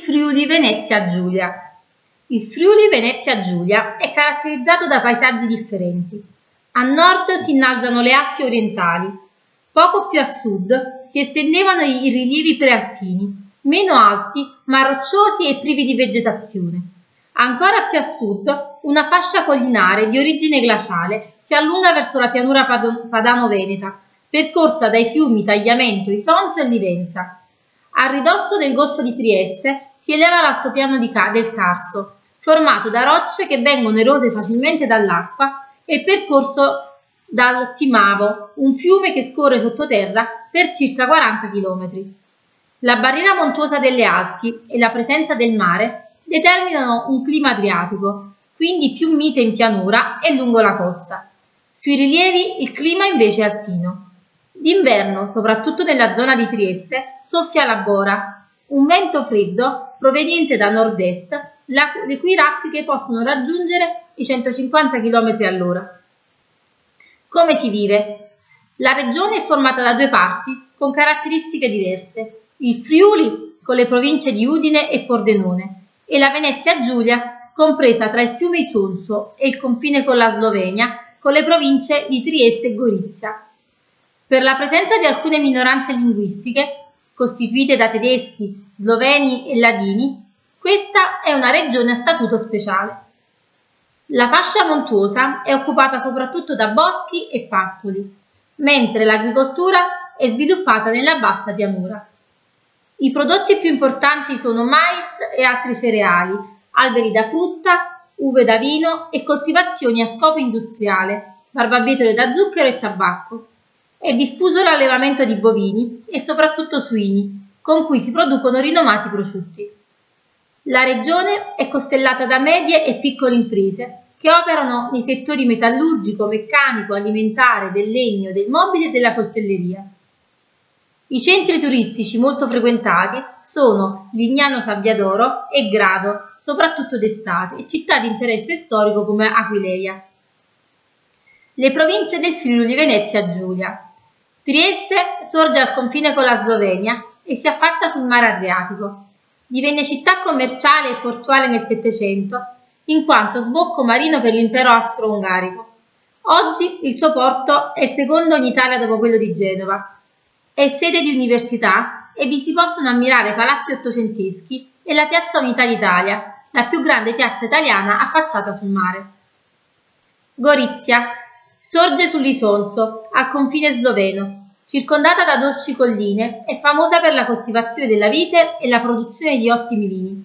Friuli Venezia Giulia. Il Friuli Venezia Giulia è caratterizzato da paesaggi differenti. A nord si innalzano le Alpi orientali. Poco più a sud si estendevano i rilievi prealpini, meno alti ma rocciosi e privi di vegetazione. Ancora più a sud una fascia collinare di origine glaciale si allunga verso la pianura padano-veneta, percorsa dai fiumi Tagliamento, Isonzo e Livenza. A ridosso del Golfo di Trieste si eleva l'altopiano del Carso, formato da rocce che vengono erose facilmente dall'acqua e percorso dal Timavo, un fiume che scorre sottoterra per circa 40 km. La barriera montuosa delle Alpi e la presenza del mare determinano un clima adriatico, quindi più mite in pianura e lungo la costa. Sui rilievi il clima invece è alpino. D'inverno, soprattutto nella zona di Trieste, soffia la bora, un vento freddo proveniente da nord-est, le cui raffiche possono raggiungere i 150 km all'ora. Come si vive? La regione è formata da due parti con caratteristiche diverse: il Friuli con le province di Udine e Pordenone e la Venezia Giulia compresa tra il fiume Isonzo e il confine con la Slovenia con le province di Trieste e Gorizia. Per la presenza di alcune minoranze linguistiche, costituite da tedeschi, sloveni e ladini, questa è una regione a statuto speciale. La fascia montuosa è occupata soprattutto da boschi e pascoli, mentre l'agricoltura è sviluppata nella bassa pianura. I prodotti più importanti sono mais e altri cereali, alberi da frutta, uve da vino e coltivazioni a scopo industriale, barbabietole da zucchero e tabacco. È diffuso l'allevamento di bovini e soprattutto suini, con cui si producono rinomati prosciutti. La regione è costellata da medie e piccole imprese che operano nei settori metallurgico, meccanico, alimentare, del legno, del mobile e della coltelleria. I centri turistici molto frequentati sono Lignano Sabbiadoro e Grado, soprattutto d'estate, e città di interesse storico come Aquileia. Le province del Friuli Venezia Giulia. Trieste sorge al confine con la Slovenia e si affaccia sul mare Adriatico. Divenne città commerciale e portuale nel Settecento, in quanto sbocco marino per l'impero austro-ungarico. Oggi il suo porto è il secondo in Italia dopo quello di Genova. È sede di università e vi si possono ammirare palazzi ottocenteschi e la Piazza Unità d'Italia, la più grande piazza italiana affacciata sul mare. Gorizia. Sorge sull'Isonzo, al confine sloveno. Circondata da dolci colline, è famosa per la coltivazione della vite e la produzione di ottimi vini.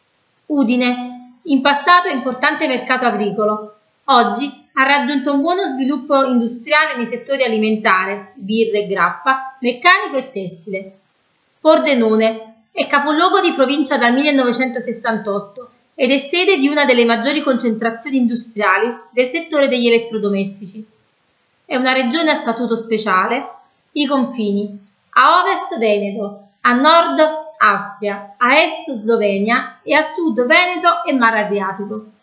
Udine. In passato importante mercato agricolo. Oggi ha raggiunto un buono sviluppo industriale nei settori alimentare, birra e grappa, meccanico e tessile. Pordenone. È capoluogo di provincia dal 1968 ed è sede di una delle maggiori concentrazioni industriali del settore degli elettrodomestici. È una regione a statuto speciale. I confini: a ovest Veneto, a nord Austria, a est Slovenia e a sud Veneto e Mar Adriatico.